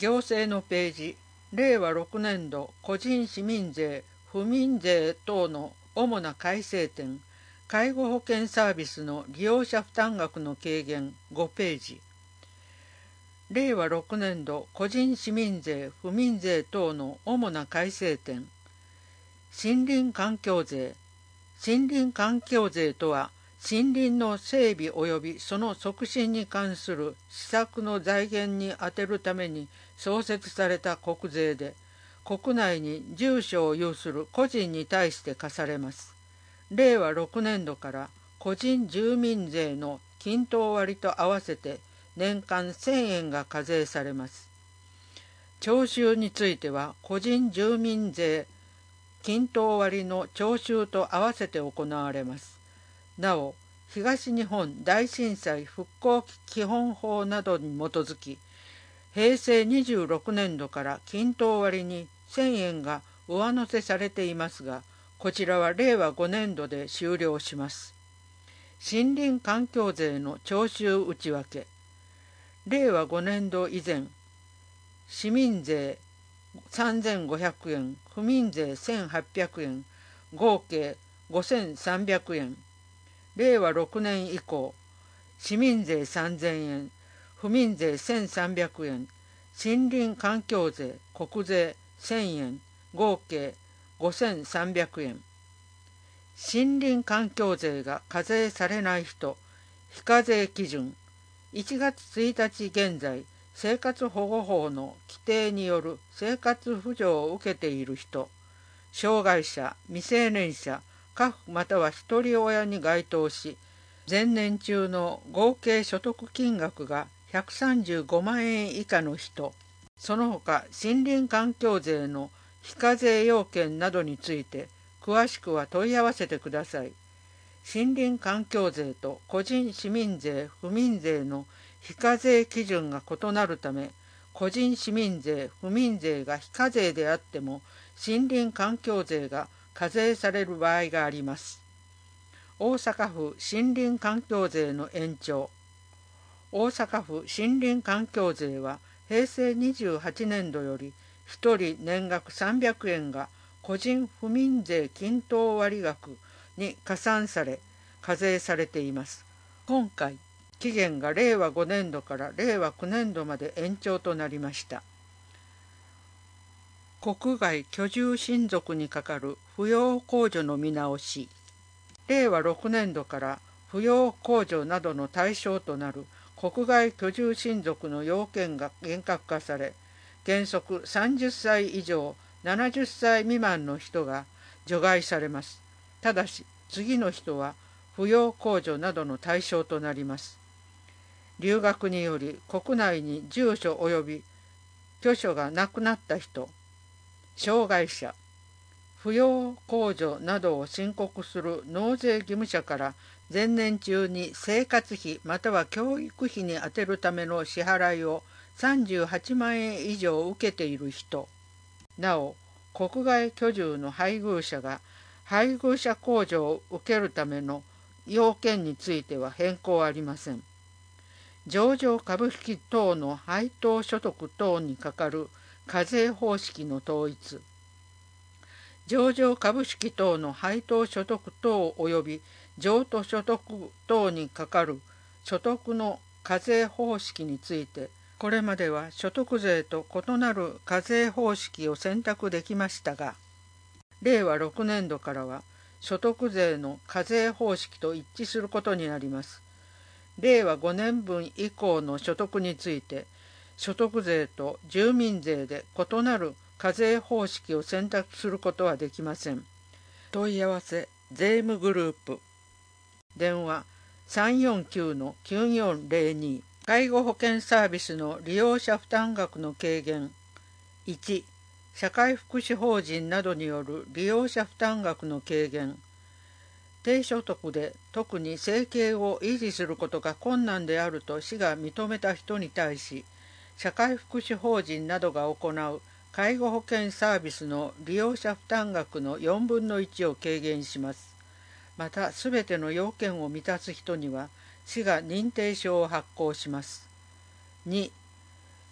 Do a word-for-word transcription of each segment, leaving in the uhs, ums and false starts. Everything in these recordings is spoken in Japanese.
行政のページ、れいわろくねん度個人市民税、不民税等の主な改正点、介護保険サービスの利用者負担額の軽減ごページ。れいわろくねん度個人市民税、不民税等の主な改正点、森林環境税。森林環境税とは、森林の整備及びその促進に関する施策の財源に充てるために創設された国税で、国内に住所を有する個人に対して課されます。れいわろくねん度から個人住民税の均等割と合わせて年間せんえんが課税されます。徴収については個人住民税均等割の徴収と合わせて行われます。なお、東日本大震災復興基本法などに基づき、へいせいにじゅうろくねん度から均等割にせんえんが上乗せされていますが、こちらはれいわごねん度で終了します。森林環境税の徴収内訳。れいわごねん度以前、市民税さんぜんごひゃくえん、不民税せんはっぴゃくえん、合計ごせんさんびゃくえん。れいわろくねん以降、市民税さんぜんえん、不民税せんさんびゃくえん、森林環境税、国税せんえん、合計ごせんさんびゃくえん。森林環境税が課税されない人、非課税基準。いちがつついたち現在、生活保護法の規定による生活扶助を受けている人、障害者、未成年者、家父または一人親に該当し、前年中の合計所得金額がひゃくさんじゅうごまんえん以下の人、その他森林環境税の非課税要件などについて詳しくは問い合わせてください。森林環境税と個人市民税、不民税の非課税基準が異なるため、個人市民税、不民税が非課税であっても、森林環境税が課税される場合があります。大阪府森林環境税の延長。大阪府森林環境税は、へいせいにじゅうはちねん度よりひとり年額さんびゃくえんが個人不民税均等割額に加算され、課税されています。今回、期限がれいわごねん度かられいわきゅうねん度まで延長となりました。国外居住親族にかかる扶養控除の見直し。れいわろくねん度から扶養控除などの対象となる国外居住親族の要件が厳格化され、原則さんじゅっさい以上ななじゅっさい未満の人が除外されます。ただし、次の人は扶養控除などの対象となります。留学により国内に住所及び居所がなくなった人、障害者、扶養控除などを申告する納税義務者から前年中に生活費または教育費に充てるための支払いをさんじゅうはちまんえん以上受けている人、なお国外居住の配偶者が配偶者控除を受けるための要件については変更はありません。上場株式等の配当所得等にかかる課税方式の統一。上場株式等の配当所得等及び譲渡所得等にかかる所得の課税方式について、これまでは所得税と異なる課税方式を選択できましたが、れいわろくねん度からは所得税の課税方式と一致することになります。れいわごねんぶん以降の所得について、所得税と住民税で異なる課税方式を選択することはできません。問い合わせ税務グループ。電話 さんよんきゅうのきゅうよんぜろに。介護保険サービスの利用者負担額の軽減。いち、社会福祉法人などによる利用者負担額の軽減。低所得で特に生計を維持することが困難であると市が認めた人に対し、社会福祉法人などが行う介護保険サービスの利用者負担額のよんぶんのいちを軽減します。また、すべての要件を満たす人には、市が認定証を発行します。に、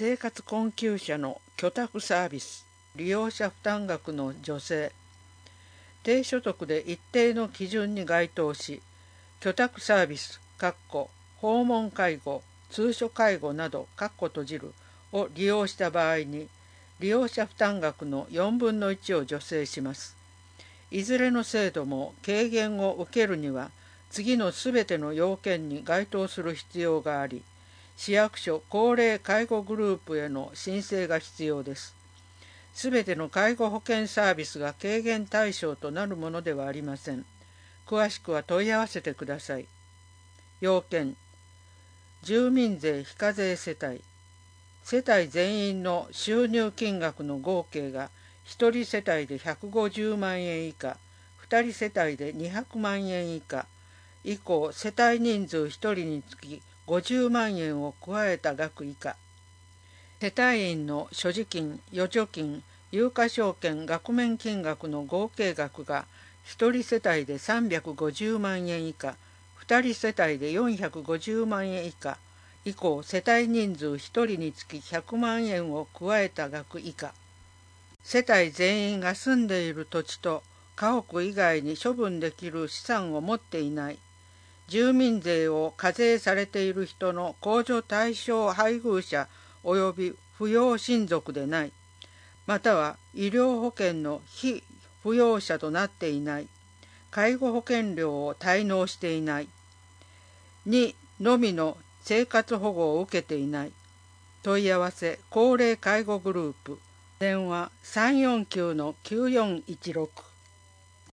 生活困窮者の居宅サービス、利用者負担額の助成、低所得で一定の基準に該当し、居宅サービス、訪問介護、通所介護など閉じるを利用した場合に、利用者負担額のよんぶんのいちを助成します。いずれの制度も軽減を受けるには、次のすべての要件に該当する必要があり、市役所高齢介護グループへの申請が必要です。すべての介護保険サービスが軽減対象となるものではありません。詳しくは問い合わせてください。要件、住民税非課税世帯、世帯全員の収入金額の合計がひとり世帯でひゃくごじゅうまんえん以下、ふたり世帯でにひゃくまんえん以下、以降世帯人数ひとりにつきごじゅうまんえんを加えた額以下、世帯員の所持金、預貯金、有価証券額面金額の合計額がひとり世帯でさんびゃくごじゅうまんえん以下、ふたり世帯でよんひゃくごじゅうまんえん以下、以降世帯人数ひとりにつきひゃくまんえんを加えた額以下、世帯全員が住んでいる土地と家屋以外に処分できる資産を持っていない、住民税を課税されている人の控除対象配偶者及び扶養親族でない、または医療保険の被扶養者となっていない、介護保険料を滞納していない、にのみの生活保護を受けていない。問い合わせ高齢介護グループ、電話 さんよんきゅうのきゅうよんいちろく